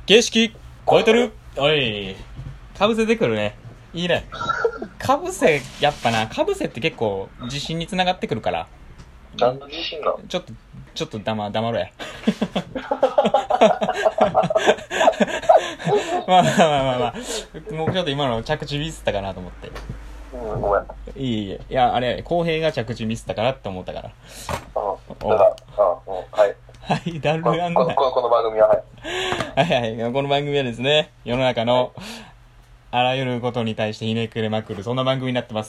形式超えてる。おい、かぶせてくるね。いいね。かぶせ、やっぱな、かぶせって結構自信につながってくるから。 何の自信なの？ ちょっと黙ろや。まあまあまあまあまあ。もうちょっと今の着地ミスったかなと思って。 ごめん。 いや、あれ、公平が着地ミスったかなって思ったから。 だから、はい。 はい、ダルこアンの番組は、はい。 はいはい、この番組はですね、世の中のあらゆることに対してひねくれまくる、そんな番組になってます。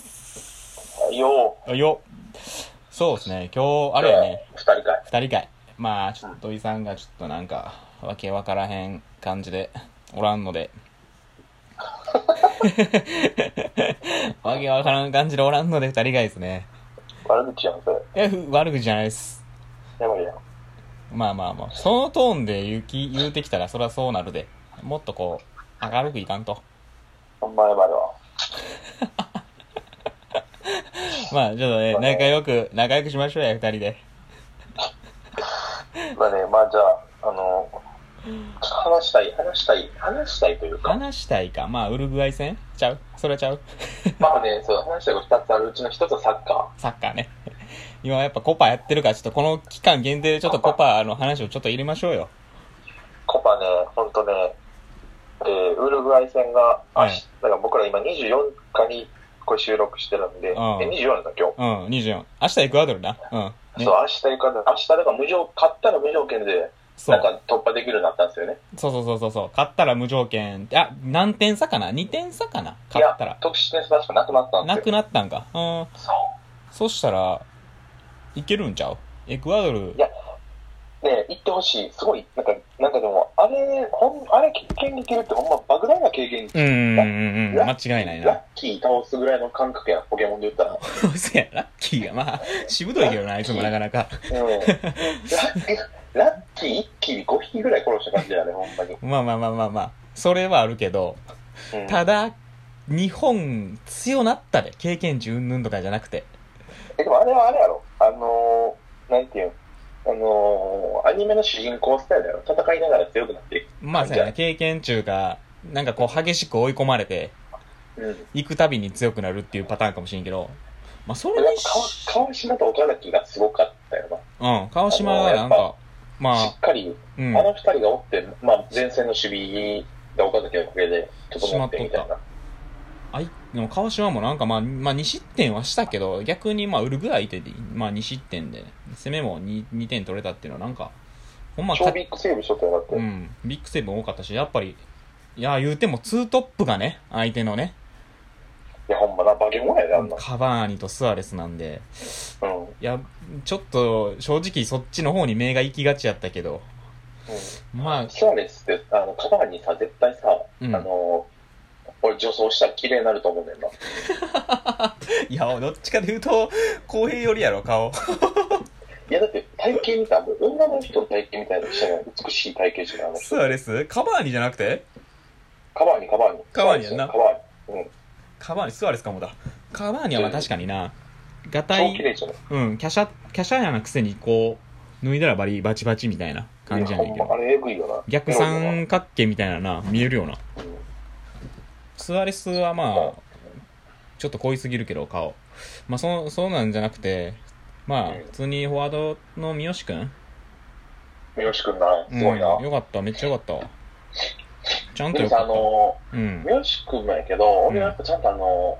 よ。そうですね、今日、あれやね。二人会。まあ、ちょっと土井さんがちょっとなんか、わけわからへん感じで、おらんので。わけわからん感じでおらんので二人会ですね。 悪口やん、それ。 悪口じゃないです。 やばいやん。 まあ、そのトーンで言うてきたらそりゃそうなるで。もっとこう、明るくいかんと。 ほんまやばいわ。 まあ、ちょっとね、仲良くしましょうや、二人で。 まあね、まあじゃあ、話したいというか。 話したいか。まあ、ウルグアイ戦ちゃうそれちゃうまあね、そう、話したいこと2つあるうちの1つはサッカサッカーね。今やっぱコパやってるから、ちょっとこの期間限定でちょっとコパの話をちょっと入れましょうよ。 コパね、ほんとね、ウルグアイ戦が、 はいだから僕ら今24日にこれ収録してるんで、24なんだ今日。 うん、24。明日エクアドルな。うん。ね、 そう、明日だから勝ったら無条件で、なんか突破できるようになったんですよね。 そう。勝ったら無条件。何点差かな ?2 点差かな勝ったら。 得失点差しかなくなったんですよ。 なくなったんか。そしたら、いけるんちゃうエクアドル。 いや、ね行ってほしい。すごい、なんかでも、あれ経験できるってほんま莫大な経験。 間違いないな。 ラッキー倒すぐらいの感覚や、ポケモンで言ったら。 そうや、ラッキーが、まあ、しぶといけどな、いつもなかなか。 ラッキー一気に5匹ぐらい殺した感じだよね、ほんまに。 まあ。それはあるけど、ただ、日本強なったで、経験値うんぬんとかじゃなくて。 でもあれはあれやろ。なんていうアニメの主人公スタイルやろ。戦いながら強くなっていく。 まあそうやね、経験値が、なんかこう激しく追い込まれて、行くたびに強くなるっていうパターンかもしれんけど、まあそれに川島と岡崎がすごかったよな。川島がなんか、まあ。 しっかり、あの二人がおって、まあ前線の守備が岡崎のおかげで整ってみたいな。 でも川島もなんかまあ2失点はしたけど、逆にまあウルグアイで、まあ2失点で、攻めも 2点取れたっていうのはなんか、 ほんま超ビッグセーブしとったよ、だって。 ビッグセーブも多かったし、やっぱり、いや、言うてもツートップがね、相手のね。 いや、ほんまな、バケモンやで、あんな。 カバーニとスアレスなんで。いや、ちょっと、正直そっちの方に目が行きがちやったけど。 まあ。スアレスって、カバーニさ、絶対さ、俺女装したら綺麗になると思うねんな。 いや、どっちかで言うと、公平よりやろ、顔。 いや、だって体型見たら、女の人の体型みたいな人が美しい体型してる。 スアレスカバーニじゃなくてカバーニやんな。カバーニ、スアレスかもだ。カバーニはまあ確かにな、ガタイ、 超綺麗じゃない。 キャシャやなくせにこう、脱いだらバチバチみたいな感じやねんけど。 あれエグいよな。 逆三角形みたいなな、見えるような。スアレスはまあ、ちょっと濃いすぎるけど、顔。まあそうなんじゃなくて、まあ、普通にフォワードの三好くんな、すごいな。 よかった、めっちゃよかったわ。ちゃんとよかった。三好くんもやけど、俺はやっぱちゃんと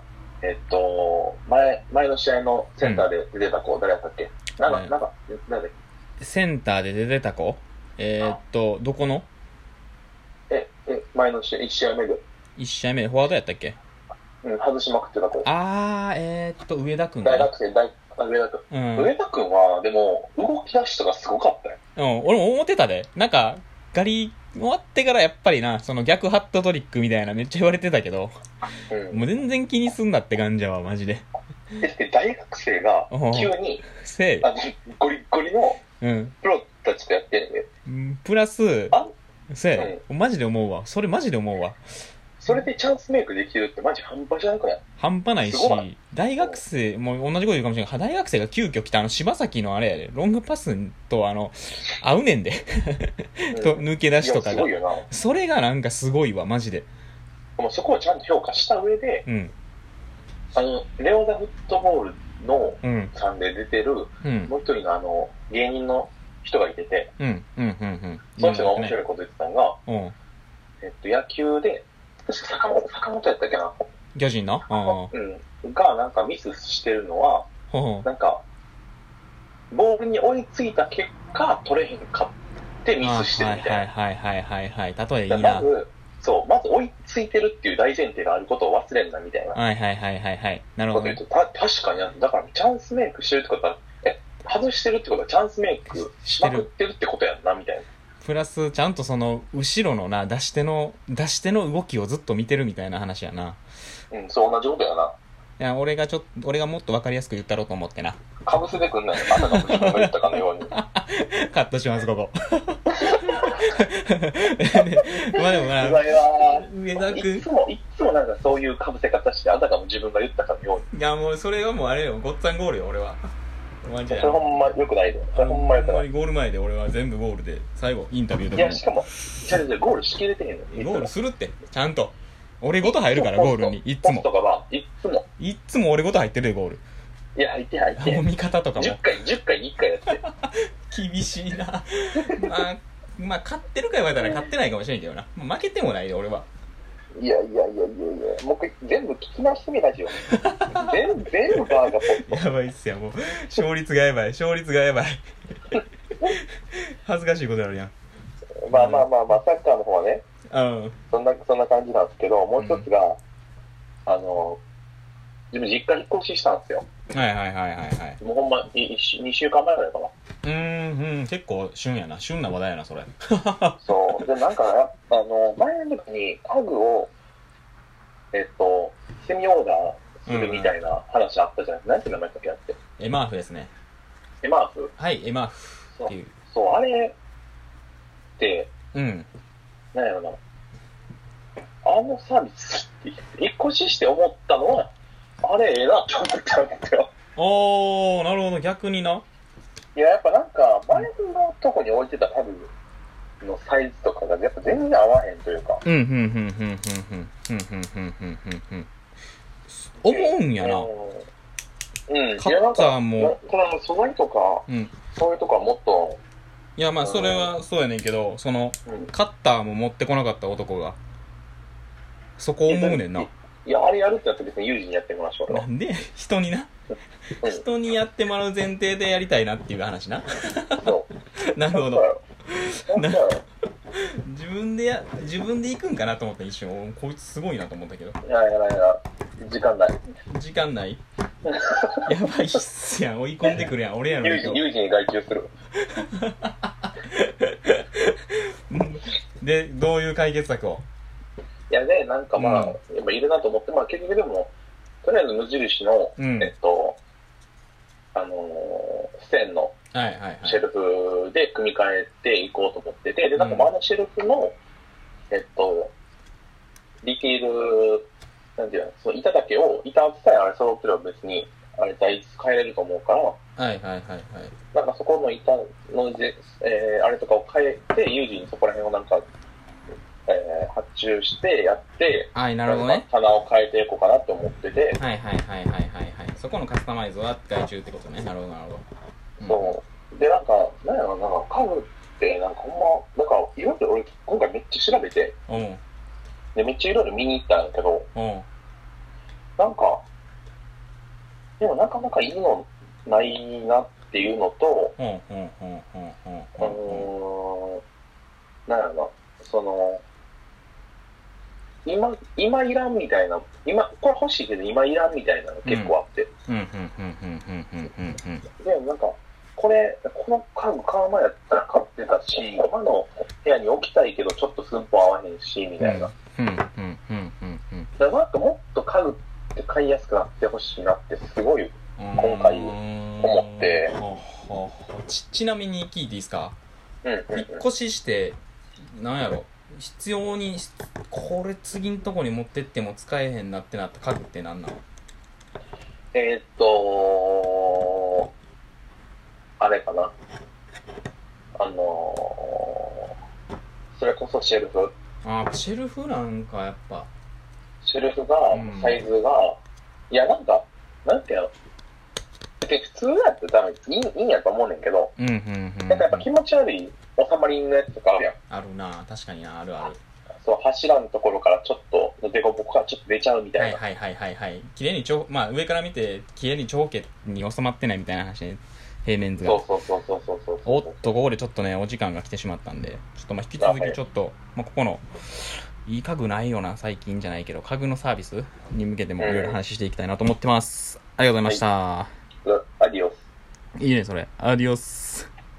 前の試合のセンターで出てた子、誰やったっけ？なんだっけ？ センターで出てた子？どこの？ 前の試合、1試合目で。 1試合目でフォワードやったっけ？ 外しまくってた子。 上田くん。 大学生、上田くん。上田くんは、でも、動き出しとかすごかったよ。 俺も思ってたで。なんか、ガリ終わってからやっぱりな、その逆ハットトリックみたいなめっちゃ言われてたけど、もう全然気にすんなって感じやわ、マジで。 大学生が、急に、ゴリゴリの、プロたちとやってんで。 プラス、マジで思うわ。それマジで思うわ。 それでチャンスメイクできるってマジ半端じゃなくない？ 半端ないし、大学生、もう同じこと言うかもしれないけど、大学生が急遽来た柴崎のあれやで、ロングパスと合うねんで。と、抜け出しとかが。すごいよな。それがなんかすごいわ、マジで。 でもそこをちゃんと評価した上で、 うん。 レオザフットボールのさんで出てる、もう一人の芸人の人がいてて、その人が面白いこと言ってたのが、野球で、坂本やったっけな、 巨人のがなんかミスしてるのは、なんか、ボールに追いついた結果、取れへんかってミスしてるみたいな。 例えいいな。 まず追いついてるっていう大前提があることを忘れんなみたいな。 なるほど、ね。 確かに、だからチャンスメイクしてるってことは、外してるってことはチャンスメイクしまくってるってことやんな、みたいな。 プラス、ちゃんとその、後ろのな、出し手の動きをずっと見てるみたいな話やな。 そう、同じことやな。 いや、俺がもっと分かりやすく言ったろうと思ってな。 かぶせてくんないあたかも自分が言ったかのように。 カットします、ここ。まあでもな、 上田君。いつもなんかそういうかぶせ方して、あたかも自分が言ったかのように。 いや、もうそれはもうあれよ、ごっつぁんゴールよ、俺は。 それほんま良くないで。それほんま良くない。 ゴール前で俺は全部ゴールで、最後、インタビューとか。 いや、しかも、ゴールしきれてへんの。 ゴールするって、ちゃんと。俺ごと入るから、ゴールに。いつも。いつも俺ごと入ってるで、ゴール。 いや、入って。 味方とかも。 10回に1回やって。 厳しいな。まあ、勝ってるか言われたら勝ってないかもしれんけどな。負けてもないで、俺は。 いや。もう全部聞き直してみラジオ。全部バーがポット。 やばいっすよ、もう。勝率がやばい。恥ずかしいことやるやん。 まあ、サッカーの方はね。そんな感じなんですけど、もう一つが、自分実家引っ越ししたんですよ。もうほんま2週間前ぐらいかな。 結構旬な話題やな、それ。 そう。で、なんか、前の時に家具を、セミオーダーするみたいな話あったじゃないですか。なんて名前だっけあって。 エマーフですね。 エマーフ？ はい、エマーフっていう。 そう、あれって、なんやろな。サービスって、引っ越しして思ったのは、あれええなって思ったんですよ。 なるほど、逆にな。 いや、やっぱなんか、前のとこに置いてた家具のサイズとかがやっぱ全然合わへんというか。 思うんやな。カッターも。 この素材とか、そういうとこはもっと。 いや、まあ、それはそうやねんけど、カッターも持ってこなかった男が、そこ思うねんな。 いや、あれやるってやったら別にユージにやってもらいましょう。 なんで人にやってもらう前提でやりたいなっていう話な。 そう。 なるほど。自分で行くんかなと思った一瞬、こいつすごいなと思ったけど。 いや、時間ない。 やばいっすやん、追い込んでくるやん、俺やのに。 ユージに外注する。 で、どういう解決策を？ いやね、なんかまあ、やっぱいるなと思って、まあ結局でも、とりあえず無印の、線のシェルフで組み替えていこうと思ってて、で、なんかシェルフの、ディティール、なんていうの、その板だけを、板さえあれ揃ってれば別に、あれ材質変えれると思うから、なんかそこの板のあれとかを変えて、ユージにそこら辺をなんか、発注してやって、 なるほどね。 棚を変えていこうかなって思ってて。 そこのカスタマイズは外注ってことね。なるほど。 そう。で、なんか、なんやろな、家具って、なんかほんま、なんか、いろいろ俺、今回めっちゃ調べて、で、めっちゃいろいろ見に行ったんやけど、なんか、でもなかなかいいのないなっていうのと、なんやろな、今いらんみたいな、これ欲しいけど今いらんみたいなの結構あって。で、なんか、この家具買う前やったら買ってたし、今の部屋に置きたいけどちょっと寸法合わへんし、みたいな。だからなんかもっと家具って買いやすくなってほしいなってすごい今回思って。 ちなみに聞いていいですか？引っ越しして、なんやろ、 必要に、これ次んとこに持ってっても使えへんなってなった家具ってなんなの？ あれかな。それこそシェルフ。 シェルフなんかやっぱ。 シェルフが、サイズが、いやなんか、なんていうの。普通やって多分いいんやと思うねんけど、なんかやっぱ気持ち悪い収まりのやつとかあるやん。 あるな、確かにな、あるある。 そう、柱のところからちょっと、デコボコがちょっと出ちゃうみたいな。 はい。綺麗にまあ上から見て、綺麗に長径に収まってないみたいな話ね。平面図が。 そう。 おっと、ここでちょっとね、お時間が来てしまったんで、ちょっとまあ引き続きちょっと、まあここの、いい家具ないよな、最近じゃないけど、家具のサービスに向けてもいろいろ話していきたいなと思ってます。ありがとうございました。 アディオス。 いいね、それ。アディオス。